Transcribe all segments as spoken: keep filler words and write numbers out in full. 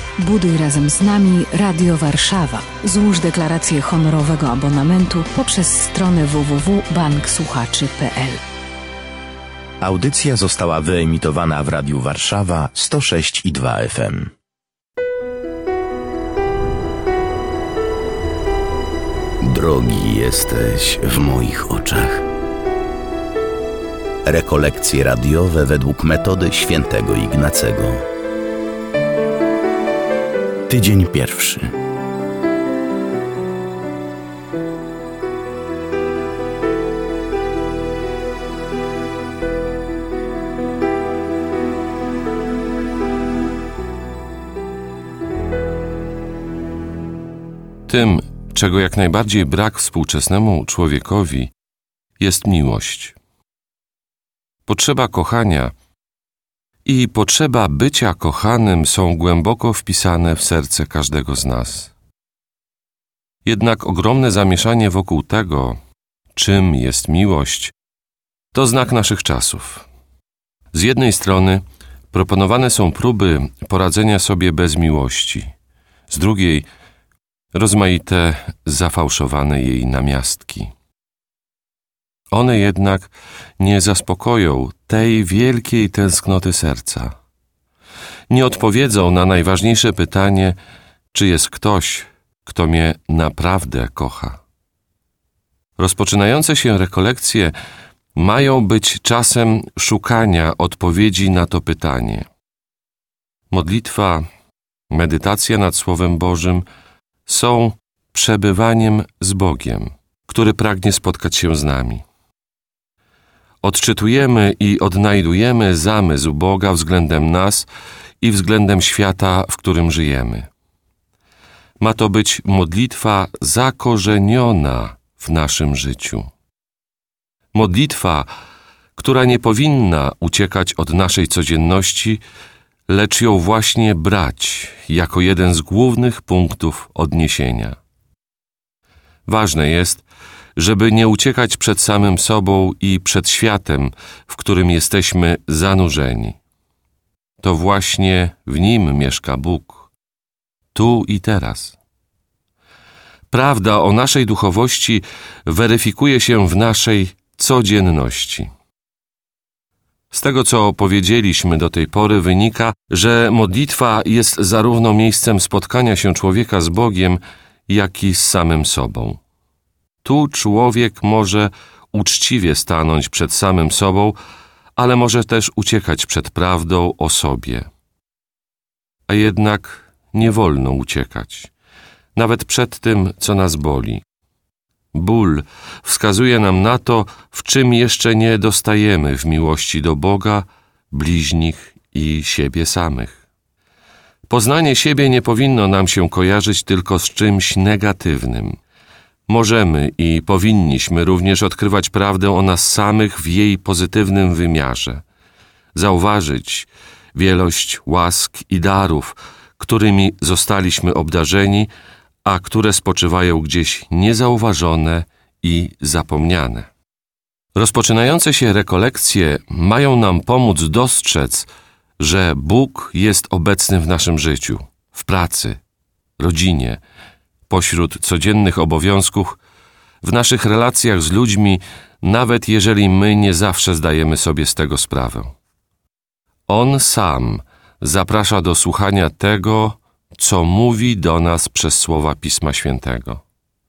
Buduj razem z nami Radio Warszawa. Złóż deklarację honorowego abonamentu poprzez stronę w w w kropka bank słuchaczy kropka p l. Audycja została wyemitowana w Radiu Warszawa sto sześć i dwa F M. Drogi jesteś w moich oczach. Rekolekcje radiowe według metody świętego Ignacego. Tydzień pierwszy. Tym, czego jak najbardziej brak współczesnemu człowiekowi, jest miłość. Potrzeba kochania i potrzeba bycia kochanym są głęboko wpisane w serce każdego z nas. Jednak ogromne zamieszanie wokół tego, czym jest miłość, to znak naszych czasów. Z jednej strony proponowane są próby poradzenia sobie bez miłości, z drugiej rozmaite zafałszowane jej namiastki. One jednak nie zaspokoją tej wielkiej tęsknoty serca. Nie odpowiedzą na najważniejsze pytanie, czy jest ktoś, kto mnie naprawdę kocha. Rozpoczynające się rekolekcje mają być czasem szukania odpowiedzi na to pytanie. Modlitwa, medytacja nad Słowem Bożym są przebywaniem z Bogiem, który pragnie spotkać się z nami. Odczytujemy i odnajdujemy zamysł Boga względem nas i względem świata, w którym żyjemy. Ma to być modlitwa zakorzeniona w naszym życiu. Modlitwa, która nie powinna uciekać od naszej codzienności, lecz ją właśnie brać jako jeden z głównych punktów odniesienia. Ważne jest, żeby nie uciekać przed samym sobą i przed światem, w którym jesteśmy zanurzeni. To właśnie w nim mieszka Bóg, tu i teraz. Prawda o naszej duchowości weryfikuje się w naszej codzienności. Z tego, co powiedzieliśmy do tej pory, wynika, że modlitwa jest zarówno miejscem spotkania się człowieka z Bogiem, jak i z samym sobą. Tu człowiek może uczciwie stanąć przed samym sobą, ale może też uciekać przed prawdą o sobie. A jednak nie wolno uciekać, nawet przed tym, co nas boli. Ból wskazuje nam na to, w czym jeszcze nie dostajemy w miłości do Boga, bliźnich i siebie samych. Poznanie siebie nie powinno nam się kojarzyć tylko z czymś negatywnym. Możemy i powinniśmy również odkrywać prawdę o nas samych w jej pozytywnym wymiarze. Zauważyć wielość łask i darów, którymi zostaliśmy obdarzeni, a które spoczywają gdzieś niezauważone i zapomniane. Rozpoczynające się rekolekcje mają nam pomóc dostrzec, że Bóg jest obecny w naszym życiu, w pracy, rodzinie, pośród codziennych obowiązków, w naszych relacjach z ludźmi, nawet jeżeli my nie zawsze zdajemy sobie z tego sprawę. On sam zaprasza do słuchania tego, co mówi do nas przez słowa Pisma Świętego.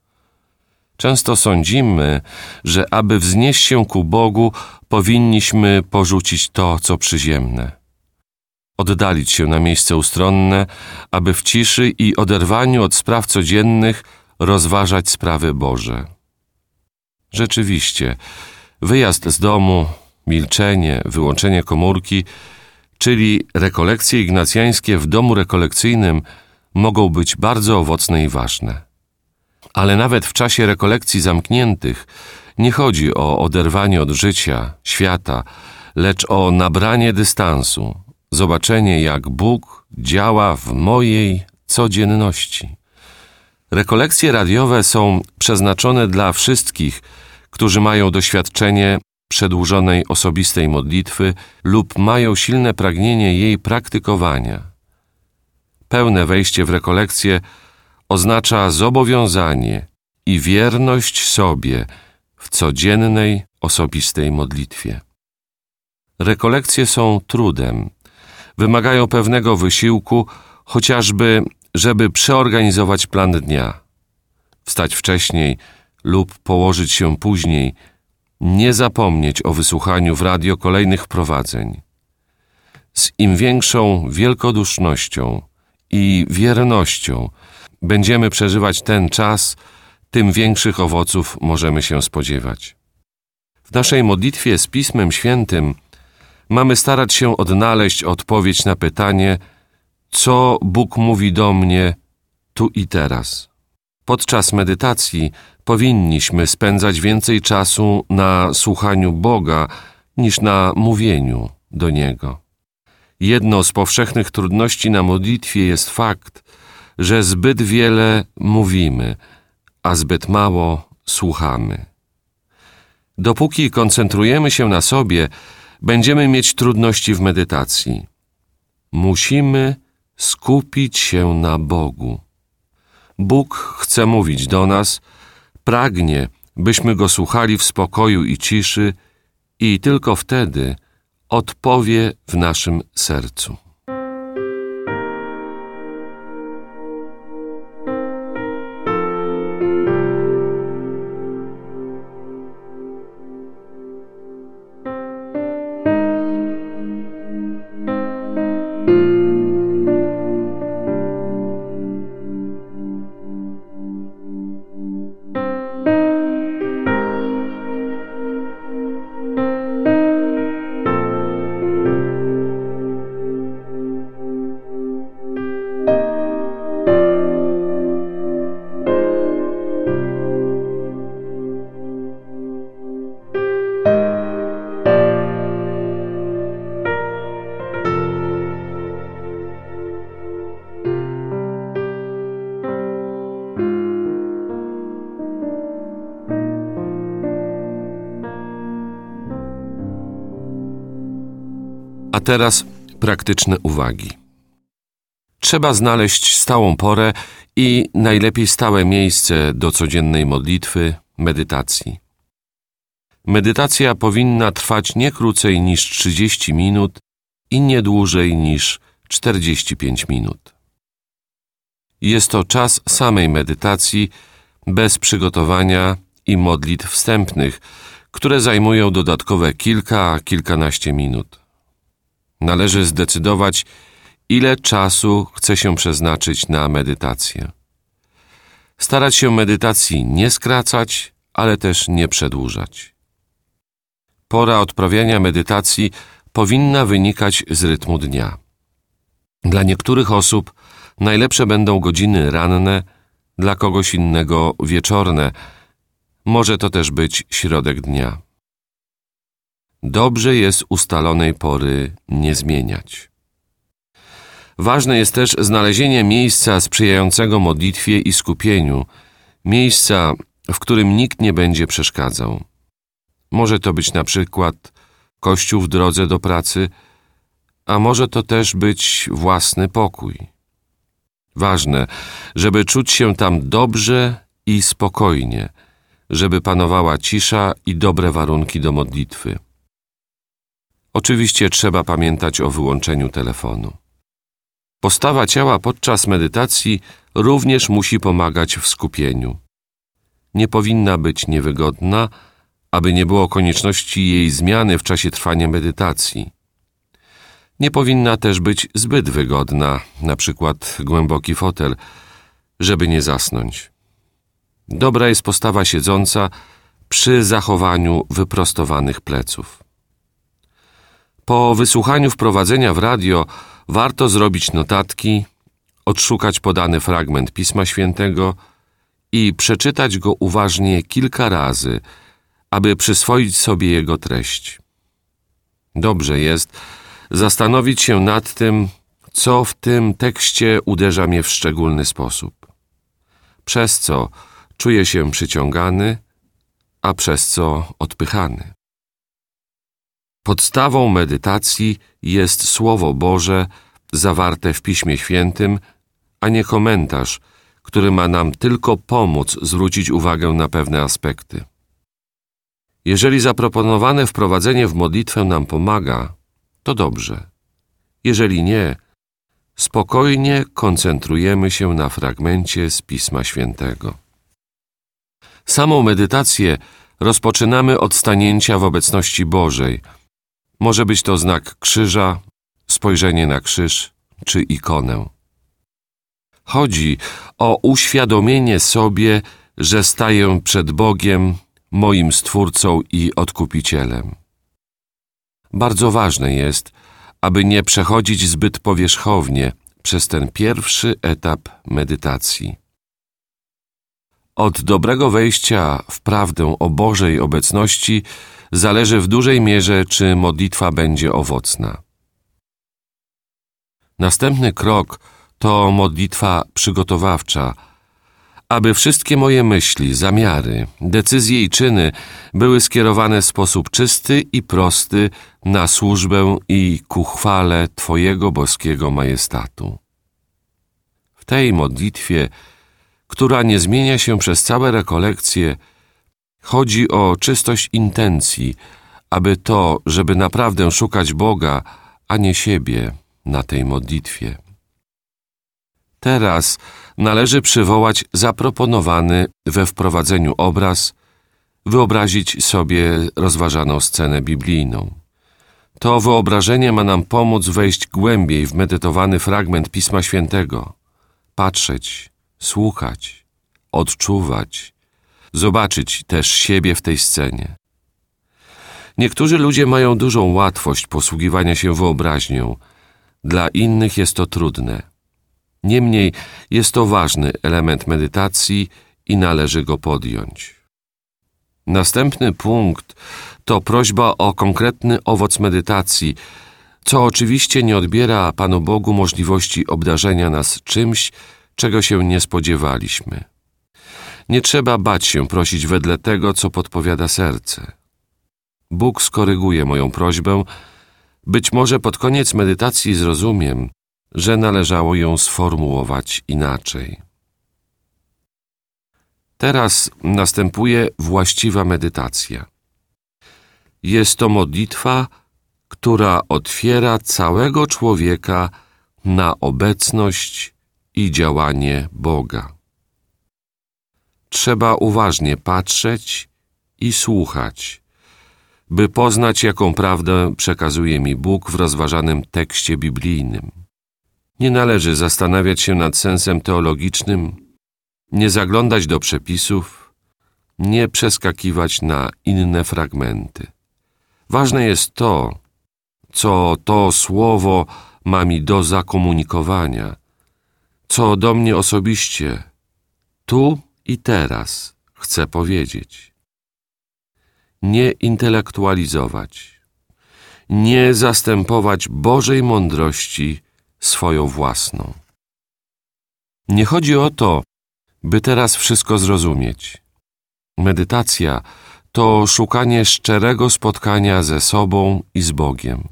Często sądzimy, że aby wznieść się ku Bogu, powinniśmy porzucić to, co przyziemne. Oddalić się na miejsce ustronne, aby w ciszy i oderwaniu od spraw codziennych rozważać sprawy Boże. Rzeczywiście, wyjazd z domu, milczenie, wyłączenie komórki, czyli rekolekcje ignacjańskie w domu rekolekcyjnym mogą być bardzo owocne i ważne. Ale nawet w czasie rekolekcji zamkniętych nie chodzi o oderwanie od życia, świata, lecz o nabranie dystansu, zobaczenie, jak Bóg działa w mojej codzienności. Rekolekcje radiowe są przeznaczone dla wszystkich, którzy mają doświadczenie przedłużonej osobistej modlitwy lub mają silne pragnienie jej praktykowania. pełne wejście w rekolekcję oznacza zobowiązanie i wierność sobie w codziennej, osobistej modlitwie. Rekolekcje są trudem, wymagają pewnego wysiłku, chociażby, żeby przeorganizować plan dnia, wstać wcześniej lub położyć się później, nie zapomnieć o wysłuchaniu w radio kolejnych wprowadzeń. Z im większą wielkodusznością i wiernością będziemy przeżywać ten czas, tym większych owoców możemy się spodziewać. W naszej modlitwie z Pismem Świętym mamy starać się odnaleźć odpowiedź na pytanie, co Bóg mówi do mnie tu i teraz. Podczas medytacji powinniśmy spędzać więcej czasu na słuchaniu Boga niż na mówieniu do Niego. Jedną z powszechnych trudności na modlitwie jest fakt, że zbyt wiele mówimy, a zbyt mało słuchamy. Dopóki koncentrujemy się na sobie, będziemy mieć trudności w medytacji. Musimy skupić się na Bogu. Bóg chce mówić do nas, pragnie, byśmy Go słuchali w spokoju i ciszy i tylko wtedy odpowie w naszym sercu. A teraz praktyczne uwagi. Trzeba znaleźć stałą porę i najlepiej stałe miejsce do codziennej modlitwy, medytacji. Medytacja powinna trwać nie krócej niż trzydzieści minut i nie dłużej niż czterdzieści pięć minut. Jest to czas samej medytacji, bez przygotowania i modlitw wstępnych, które zajmują dodatkowe kilka, kilkanaście minut. Należy zdecydować, ile czasu chce się przeznaczyć na medytację. Starać się medytacji nie skracać, ale też nie przedłużać. Pora odprawiania medytacji powinna wynikać z rytmu dnia. Dla niektórych osób najlepsze będą godziny ranne, dla kogoś innego wieczorne. Może to też być środek dnia. Dobrze jest ustalonej pory nie zmieniać. Ważne jest też znalezienie miejsca sprzyjającego modlitwie i skupieniu, miejsca, w którym nikt nie będzie przeszkadzał. Może to być na przykład kościół w drodze do pracy, a może to też być własny pokój. Ważne, żeby czuć się tam dobrze i spokojnie, żeby panowała cisza i dobre warunki do modlitwy. Oczywiście trzeba pamiętać o wyłączeniu telefonu. Postawa ciała podczas medytacji również musi pomagać w skupieniu. Nie powinna być niewygodna, aby nie było konieczności jej zmiany w czasie trwania medytacji. Nie powinna też być zbyt wygodna, na przykład głęboki fotel, żeby nie zasnąć. Dobra jest postawa siedząca przy zachowaniu wyprostowanych pleców. Po wysłuchaniu wprowadzenia w radio warto zrobić notatki, odszukać podany fragment Pisma Świętego i przeczytać go uważnie kilka razy, aby przyswoić sobie jego treść. Dobrze jest zastanowić się nad tym, co w tym tekście uderza mnie w szczególny sposób, przez co czuję się przyciągany, a przez co odpychany. Podstawą medytacji jest Słowo Boże zawarte w Piśmie Świętym a nie komentarz, który ma nam tylko pomóc zwrócić uwagę na pewne aspekty. Jeżeli zaproponowane wprowadzenie w modlitwę nam pomaga, to dobrze. Jeżeli nie, spokojnie koncentrujemy się na fragmencie z Pisma Świętego. Samą medytację rozpoczynamy od stanięcia w obecności Bożej. Może być to znak krzyża, spojrzenie na krzyż czy ikonę. Chodzi o uświadomienie sobie, że staję przed Bogiem, moim Stwórcą i Odkupicielem. Bardzo ważne jest, aby nie przechodzić zbyt powierzchownie przez ten pierwszy etap medytacji. Od dobrego wejścia w prawdę o Bożej obecności zależy w dużej mierze, czy modlitwa będzie owocna. Następny krok to modlitwa przygotowawcza, aby wszystkie moje myśli, zamiary, decyzje i czyny były skierowane w sposób czysty i prosty na służbę i ku chwale Twojego boskiego majestatu. W tej modlitwie, która nie zmienia się przez całe rekolekcje, chodzi o czystość intencji, aby to, żeby naprawdę szukać Boga, a nie siebie na tej modlitwie. Teraz należy przywołać zaproponowany we wprowadzeniu obraz, wyobrazić sobie rozważaną scenę biblijną. To wyobrażenie ma nam pomóc wejść głębiej w medytowany fragment Pisma Świętego, patrzeć, słuchać, odczuwać, zobaczyć też siebie w tej scenie. Niektórzy ludzie mają dużą łatwość posługiwania się wyobraźnią, dla innych jest to trudne. Niemniej jest to ważny element medytacji i należy go podjąć. Następny punkt to prośba o konkretny owoc medytacji, co oczywiście nie odbiera Panu Bogu możliwości obdarzenia nas czymś, czego się nie spodziewaliśmy. Nie trzeba bać się prosić wedle tego, co podpowiada serce. Bóg skoryguje moją prośbę. Być może pod koniec medytacji zrozumiem, że należało ją sformułować inaczej. Teraz następuje właściwa medytacja. Jest to modlitwa, która otwiera całego człowieka na obecność i działanie Boga. Trzeba uważnie patrzeć i słuchać, by poznać, jaką prawdę przekazuje mi Bóg w rozważanym tekście biblijnym. Nie należy zastanawiać się nad sensem teologicznym, nie zaglądać do przepisów, nie przeskakiwać na inne fragmenty. Ważne jest to, co to słowo ma mi do zakomunikowania, co do mnie osobiście, tu i teraz chcę powiedzieć. Nie intelektualizować, nie zastępować Bożej mądrości swoją własną. Nie chodzi o to, by teraz wszystko zrozumieć. Medytacja to szukanie szczerego spotkania ze sobą i z Bogiem.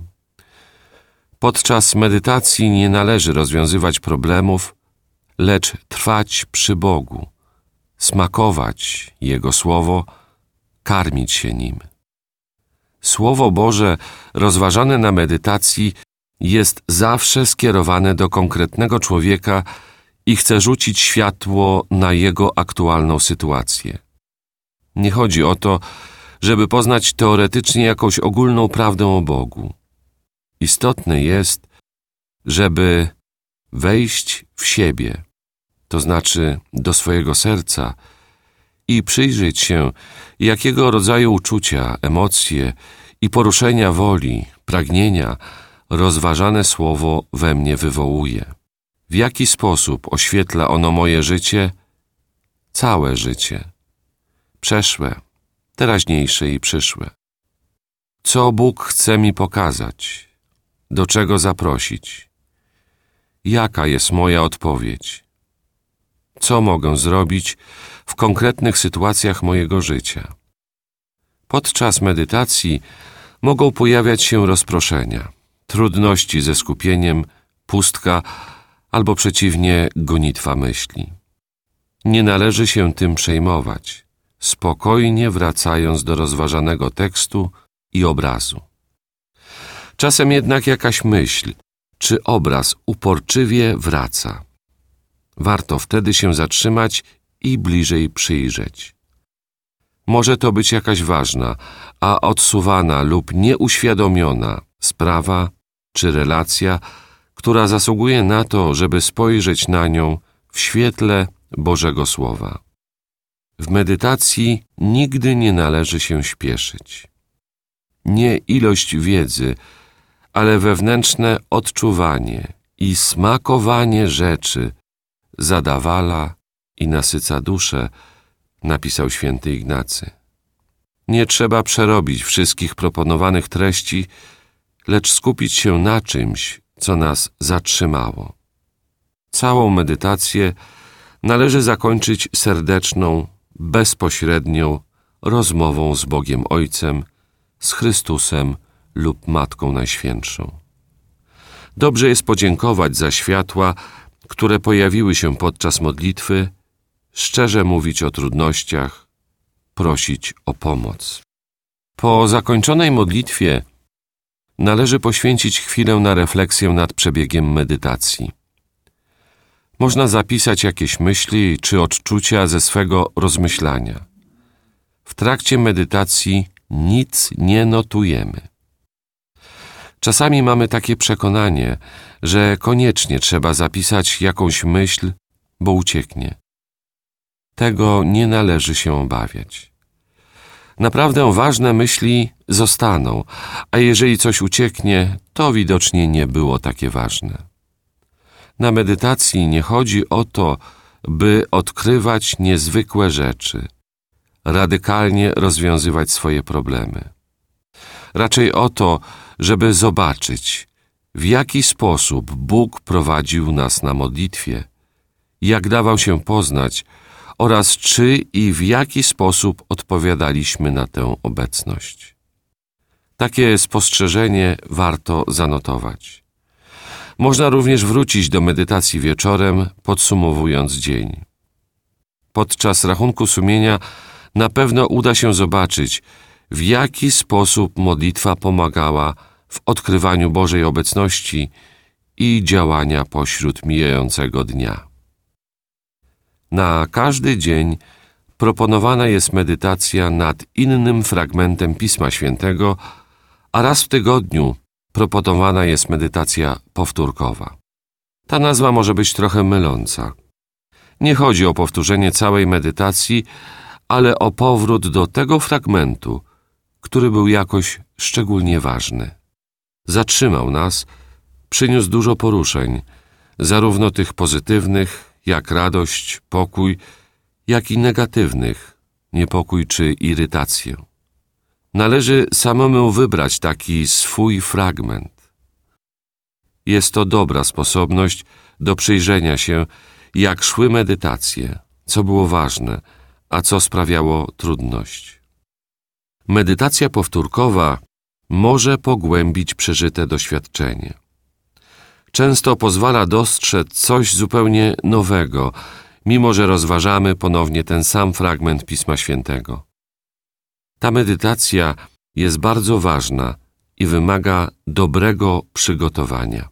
Podczas medytacji nie należy rozwiązywać problemów, lecz trwać przy Bogu, smakować Jego Słowo, karmić się Nim. Słowo Boże rozważane na medytacji jest zawsze skierowane do konkretnego człowieka i chce rzucić światło na jego aktualną sytuację. Nie chodzi o to, żeby poznać teoretycznie jakąś ogólną prawdę o Bogu. Istotne jest, żeby wejść w siebie, to znaczy do swojego serca i przyjrzeć się, jakiego rodzaju uczucia, emocje i poruszenia woli, pragnienia rozważane słowo we mnie wywołuje. W jaki sposób oświetla ono moje życie, całe życie, przeszłe, teraźniejsze i przyszłe. Co Bóg chce mi pokazać? Do czego zaprosić? Jaka jest moja odpowiedź? Co mogę zrobić w konkretnych sytuacjach mojego życia? Podczas medytacji mogą pojawiać się rozproszenia, trudności ze skupieniem, pustka, albo przeciwnie, gonitwa myśli. Nie należy się tym przejmować, spokojnie wracając do rozważanego tekstu i obrazu. Czasem jednak jakaś myśl czy obraz uporczywie wraca. Warto wtedy się zatrzymać i bliżej przyjrzeć. Może to być jakaś ważna, a odsuwana lub nieuświadomiona sprawa czy relacja, która zasługuje na to, żeby spojrzeć na nią w świetle Bożego Słowa. W medytacji nigdy nie należy się śpieszyć. Nie ilość wiedzy, ale wewnętrzne odczuwanie i smakowanie rzeczy zadawala i nasyca duszę, napisał święty Ignacy. Nie trzeba przerobić wszystkich proponowanych treści, lecz skupić się na czymś, co nas zatrzymało. Całą medytację należy zakończyć serdeczną, bezpośrednią rozmową z Bogiem Ojcem, z Chrystusem lub Matką Najświętszą. Dobrze jest podziękować za światła, które pojawiły się podczas modlitwy, szczerze mówić o trudnościach, prosić o pomoc. Po zakończonej modlitwie należy poświęcić chwilę na refleksję nad przebiegiem medytacji. Można zapisać jakieś myśli czy odczucia ze swego rozmyślania. W trakcie medytacji nic nie notujemy. Czasami mamy takie przekonanie, że koniecznie trzeba zapisać jakąś myśl, bo ucieknie. Tego nie należy się obawiać. Naprawdę ważne myśli zostaną, a jeżeli coś ucieknie, to widocznie nie było takie ważne. Na medytacji nie chodzi o to, by odkrywać niezwykłe rzeczy, radykalnie rozwiązywać swoje problemy. Raczej o to, żeby zobaczyć, w jaki sposób Bóg prowadził nas na modlitwie, jak dawał się poznać oraz czy i w jaki sposób odpowiadaliśmy na tę obecność. Takie spostrzeżenie warto zanotować. Można również wrócić do medytacji wieczorem, podsumowując dzień. Podczas rachunku sumienia na pewno uda się zobaczyć, w jaki sposób modlitwa pomagała w odkrywaniu Bożej obecności i działania pośród mijającego dnia. Na każdy dzień proponowana jest medytacja nad innym fragmentem Pisma Świętego, a raz w tygodniu proponowana jest medytacja powtórkowa. Ta nazwa może być trochę myląca. Nie chodzi o powtórzenie całej medytacji, ale o powrót do tego fragmentu, który był jakoś szczególnie ważny. Zatrzymał nas, przyniósł dużo poruszeń, zarówno tych pozytywnych, jak radość, pokój, jak i negatywnych, niepokój czy irytację. Należy samemu wybrać taki swój fragment. Jest to dobra sposobność do przyjrzenia się, jak szły medytacje, co było ważne, a co sprawiało trudność. Medytacja powtórkowa może pogłębić przeżyte doświadczenie. Często pozwala dostrzec coś zupełnie nowego, mimo że rozważamy ponownie ten sam fragment Pisma Świętego. Ta medytacja jest bardzo ważna i wymaga dobrego przygotowania.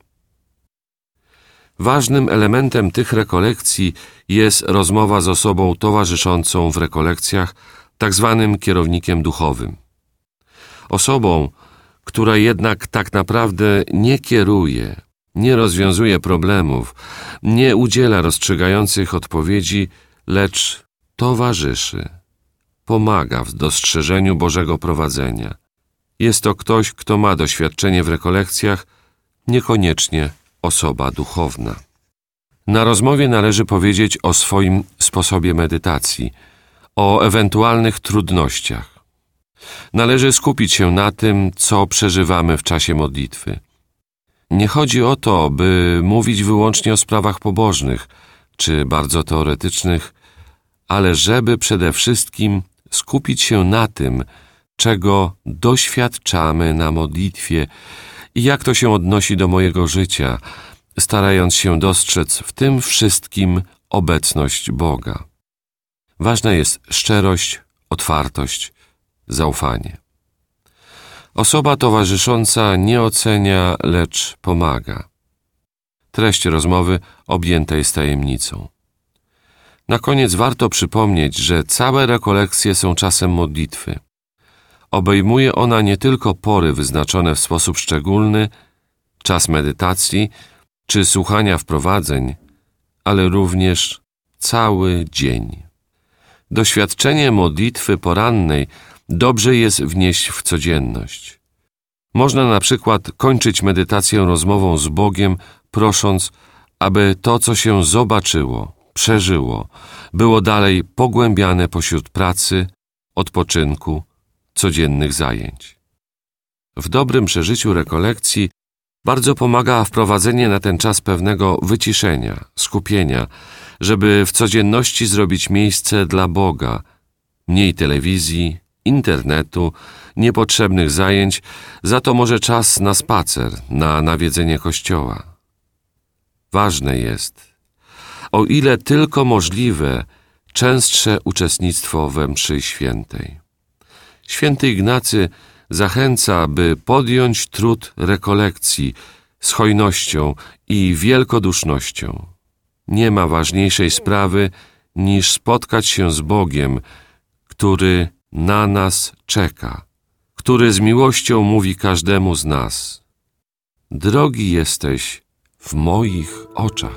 Ważnym elementem tych rekolekcji jest rozmowa z osobą towarzyszącą w rekolekcjach, tak zwanym kierownikiem duchowym. Osobą, która jednak tak naprawdę nie kieruje, nie rozwiązuje problemów, nie udziela rozstrzygających odpowiedzi, lecz towarzyszy, pomaga w dostrzeżeniu Bożego prowadzenia. Jest to ktoś, kto ma doświadczenie w rekolekcjach, niekoniecznie osoba duchowna. Na rozmowie należy powiedzieć o swoim sposobie medytacji, o ewentualnych trudnościach. Należy skupić się na tym, co przeżywamy w czasie modlitwy. Nie chodzi o to, by mówić wyłącznie o sprawach pobożnych czy bardzo teoretycznych, ale żeby przede wszystkim skupić się na tym, czego doświadczamy na modlitwie i jak to się odnosi do mojego życia, starając się dostrzec w tym wszystkim obecność Boga. Ważna jest szczerość, otwartość, zaufanie. Osoba towarzysząca nie ocenia, lecz pomaga. Treść rozmowy objęta jest tajemnicą. Na koniec warto przypomnieć, że całe rekolekcje są czasem modlitwy. Obejmuje ona nie tylko pory wyznaczone w sposób szczególny, czas medytacji czy słuchania wprowadzeń, ale również cały dzień. Doświadczenie modlitwy porannej dobrze jest wnieść w codzienność. Można na przykład kończyć medytację rozmową z Bogiem, prosząc, aby to, co się zobaczyło, przeżyło, było dalej pogłębiane pośród pracy, odpoczynku, codziennych zajęć. W dobrym przeżyciu rekolekcji bardzo pomaga wprowadzenie na ten czas pewnego wyciszenia, skupienia, żeby w codzienności zrobić miejsce dla Boga, mniej telewizji, internetu, niepotrzebnych zajęć, za to może czas na spacer, na nawiedzenie kościoła. Ważne jest, o ile tylko możliwe, częstsze uczestnictwo we mszy świętej. Święty Ignacy zachęca, by podjąć trud rekolekcji z hojnością i wielkodusznością. Nie ma ważniejszej sprawy, niż spotkać się z Bogiem, który na nas czeka, który z miłością mówi każdemu z nas: drogi jesteś w moich oczach.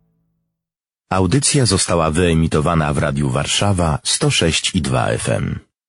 Audycja została wyemitowana w Radiu Warszawa sto sześć i dwa F M.